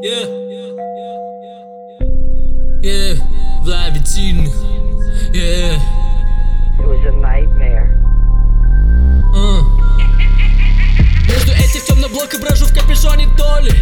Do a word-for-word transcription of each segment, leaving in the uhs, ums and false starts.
Yeah, yeah, Vlavitin. Yeah. It was a nightmare. Uh. Между этих темных блоков брожу в капюшоне Толи.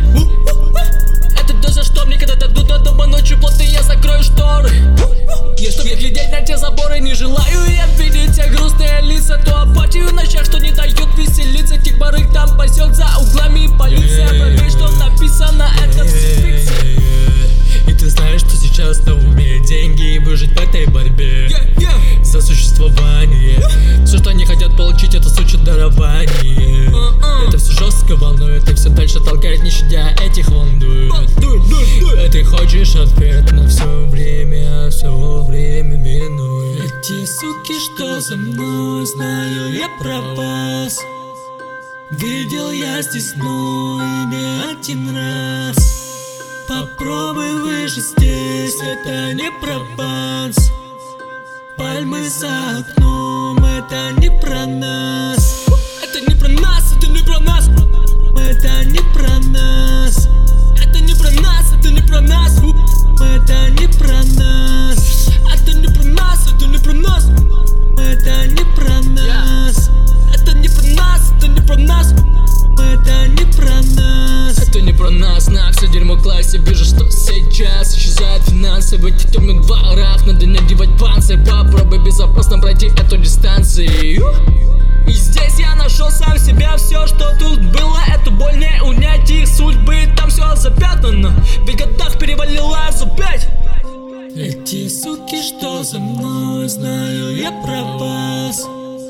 Это то, за что мне когда-то дут до дома ночью плотно я закрою шторы. И чтоб я глядеть на те заборы, не желаю я видеть те грустные лица, ту апатию в ночах, что не дают веселиться. Тех барыг там пасет за углами полиция. Проверь, что написано, это все фикция. И ты знаешь, что сейчас на уме деньги и выжить в этой борьбе yeah, yeah. За существование yeah. Все, что они хотят получить, это сучье дарование uh -uh. Это все жестко волнует, и все дальше толкает, не щадя этих волнует uh, Ты хочешь ответ на все время, все время минует. Эти суки, что за мной, знаю я про вас. Видел я здесь, но и не один раз. Попробуй выжить здесь, это не Прованс. Пальмы за окном, это не про нас. Это не про нас, это не про нас. Это не про нас. Это не про нас, это не про нас. Это не про нас. Это не про нас, это не про нас. Это не про нас. Это не про нас, это не про нас. Это не про нас. Это не про нас, на все дерьмо в классе. Вижу, что сейчас исчезают финансы. В этих темных дворах надо надевать панцирь. Попробуй безопасно пройти эту дистанцию. И здесь я нашел сам себя. Все, что тут было, эту боль не унять. Их судьбы, там все запятнано. Ведь в годах перевалила за пять. Эти суки, что за мной, знаю я про вас.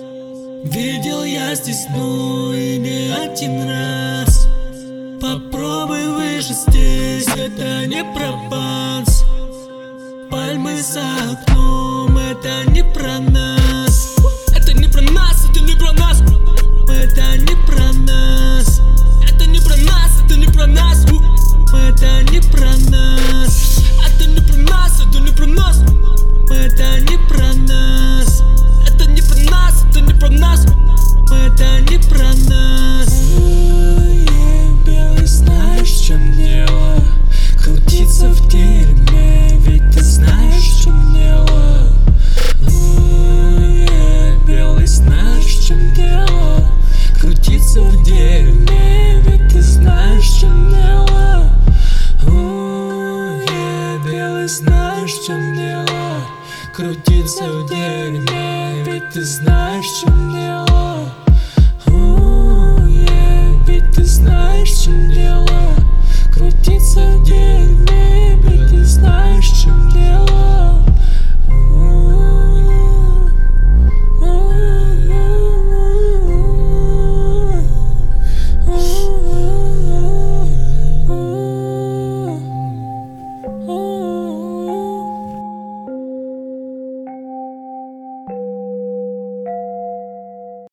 Видел я здесь, но и не один раз. Попробуй выжить здесь, это не Прованс. Пальмы за окном, это не про нас. Это не про нас, это не про нас. Это не про нас. Это не про нас, это не про нас. Это не про нас. Это не про нас, это не про нас. Это не про нас. Это не про нас, это не про нас. Это не про нас. Белый, знаешь, в чем дело? Крутиться в дерьме, ведь ты знаешь, в чем дело. Белый, знаешь, в чем дело? Крутиться в дерьме, ведь ты знаешь, в чем дело. Белый, знаешь, в чем дело? Крутиться в дерьме, ведь ты знаешь, в чем дело. Ведь ты знаешь, в чем дело.